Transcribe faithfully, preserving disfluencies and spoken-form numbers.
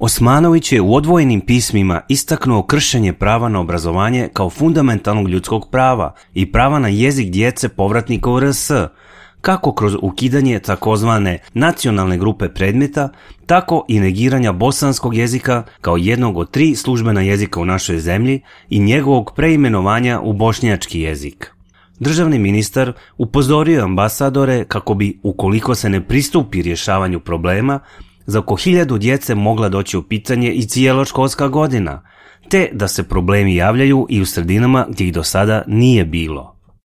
Osmanović je u odvojenim pismima istaknuo kršenje prava na obrazovanje kao fundamentalnog ljudskog prava i prava na jezik djece povratnika u R S, kako kroz ukidanje takozvane nacionalne grupe predmeta, tako i negiranja bosanskog jezika kao jednog od tri službena jezika u našoj zemlji i njegovog preimenovanja u bošnjački jezik. Državni ministar upozorio ambasadore kako bi, ukoliko se ne pristupi rješavanju problema, za oko hiljadu djece mogla doći u pitanje i cijela školska godina, te da se problemi javljaju i u sredinama gdje ih do sada nije bilo.